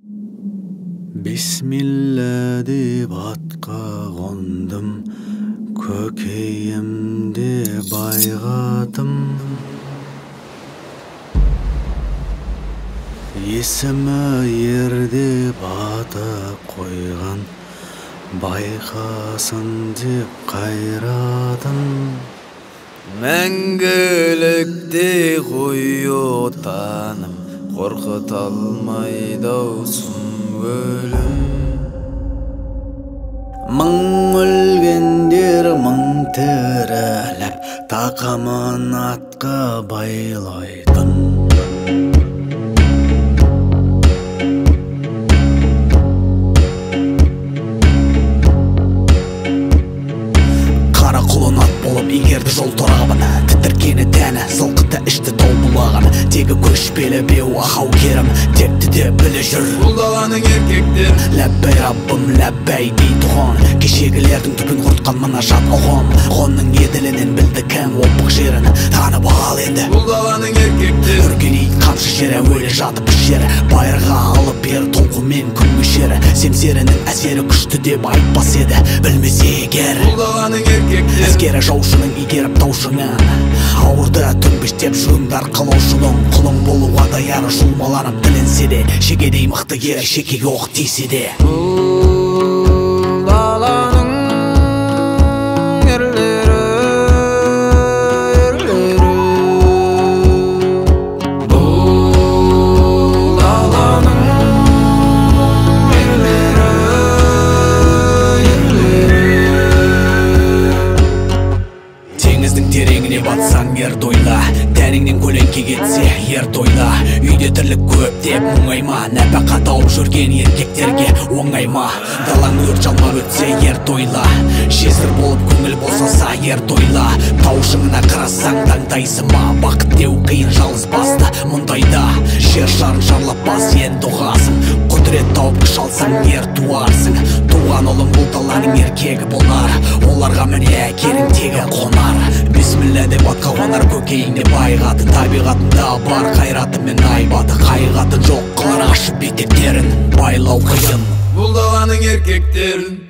Бисмилла деп атқа қондым, көкейімде байғадым. Есімі ер деп аты қойған, байқасын деп қайрадым. Мәңгілікте ғой отаным, қорқыта алмайды-ау сұм өлім. Мың өлгендер мың тіріліп, тақымын атқа байлайтын. Қара құлын ат болып егерді жол торабын, тітіркені тәні, сылқыты ішті тау бұлаған. Тегі көшпелі беу ақау керім, текті де білі жүр бұл даланың еркектер. Ләббәй раббым, ләббәй дей тұған, кешегілердің түбін құртқан мына жат ұғым. Қонның еділінен білді кәм опық жерін, танып ал енді бұл даланың еркектер. Үргенейді қамшы жері, өлі жатып жері, байырға алып бер толқумен күн көшері. Семсерінің әсері күшті деп айтпас еді, білмесе егер бұл даланың еркектер. Әскері жаушының игеріп таушыңын, ауырды түнбіштеп жүріңдар қылаушының. Құлың болуға даяр жұлмаланып тілінсе де, шегедей мықты ер шекеге оқ тисе де. Бұл даланың ерлері, бұл даланың ерлері. Теңіздің тереңіне батсаң ер тойла, тәніңнен көлеңке кетсе ер тойла. Үйде тірлік көп деп мұңайма, нәпақа тауып жүрген еркектерге оңайма. Далаң өрт жалмап өтсе ер тойла, жесір болып көңіл босаса ер тойла. Тау шыңына қарасаң таңдайсың ма, бақыт деу қиын жалғыз басты мұндайда. Жер шарын шарлап бас енді ұғасың, құдірет тауып күш алсаң ер туарсың. Туған ұлың бұл даланың еркегі болар, оларға міне әкенің тегі қонар. Бисмилла деп атқа қонар көкейіңде байғаты, табиғатында бар қайраты мен айбаты. Қайғатын жоқ қылар ашып етектерін, байлау қиын бұл даланың еркектерін.